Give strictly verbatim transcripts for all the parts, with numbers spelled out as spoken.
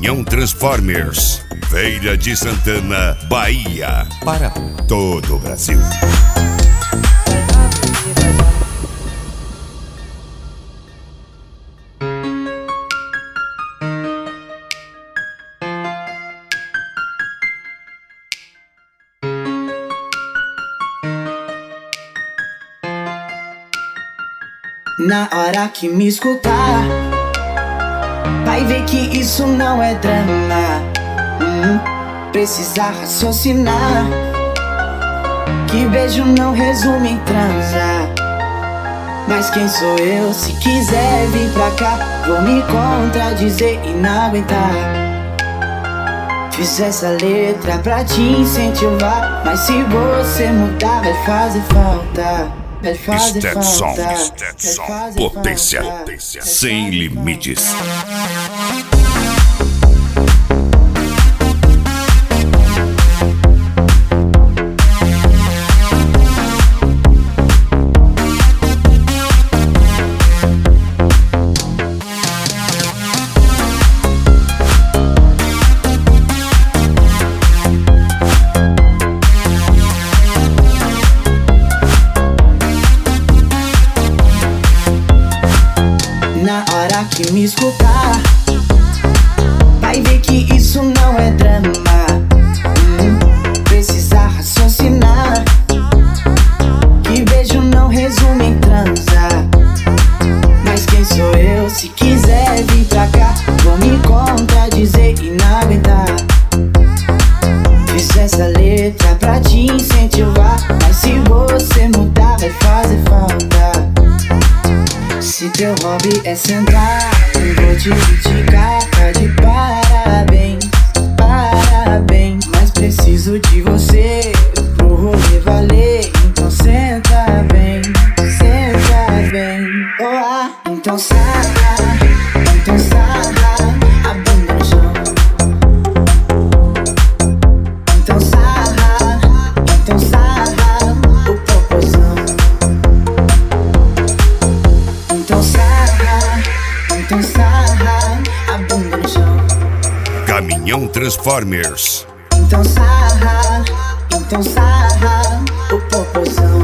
Caminhão Transformers, Feira de Santana, Bahia, para todo o Brasil. Na hora que me escutar, vai ver que isso não é drama. hum, Precisa raciocinar, que beijo não resume em transa. Mas quem sou eu? Se quiser vir pra cá, vou me contradizer e não aguentar. Fiz essa letra pra te incentivar, mas se você mudar vai fazer falta. Vai fazer Stetson, falta. Stetson, Vai fazer potência, falta. potência sem limites. Na hora que me escutar, vai ver que isso não é drama. hum, Precisa raciocinar, que beijo não resume em transa. Mas quem sou eu? Se quiser vir pra cá, vou me contradizer e não aguentar. Fiz essa letra pra te incentivar, mas se você mudar vai fazer falta. Se teu hobby é sentar, eu vou te criticar, tá de parabéns, parabéns. Mas preciso de você pro rolê valer, então senta bem, senta bem. Oh, ah, então sarra, então sarra, a bunda no chão. Então sarra, então sarra, o popozão. Então sarra, então sarra, a bunda no chão. Caminhão Transformers. Então sarra, então sarra, o popozão.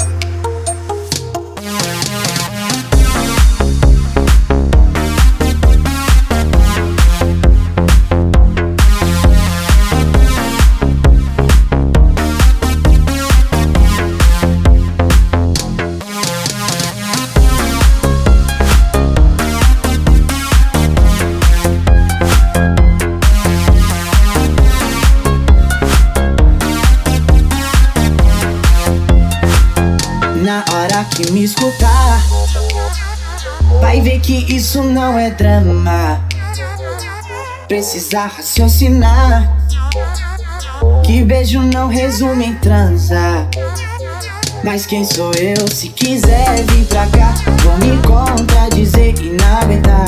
Na hora que me escutar, vai ver que isso não é drama. Precisa raciocinar, que beijo não resume em transa. Mas quem sou eu? Se quiser vir pra cá, vou me contradizer e não aguentar.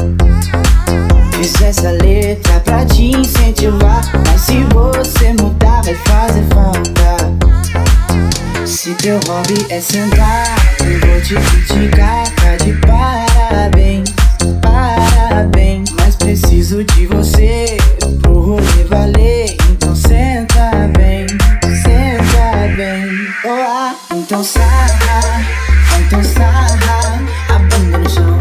Fiz essa letra pra te incentivar, mas se você mudar vai fazer falta. Se teu hobby é sentar, eu vou te criticar, tá de parabéns, parabéns. Mas preciso de você pro rolê valer, então senta bem, senta bem. Oh, ah, então sarra, então sarra, a bunda no chão.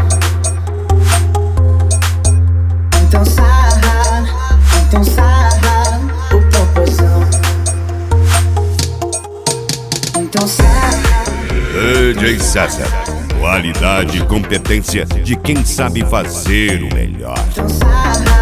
Então sarra, então sarra, o popozão. Então sarra. D J César, qualidade e competência de quem sabe fazer o melhor. Então sarra.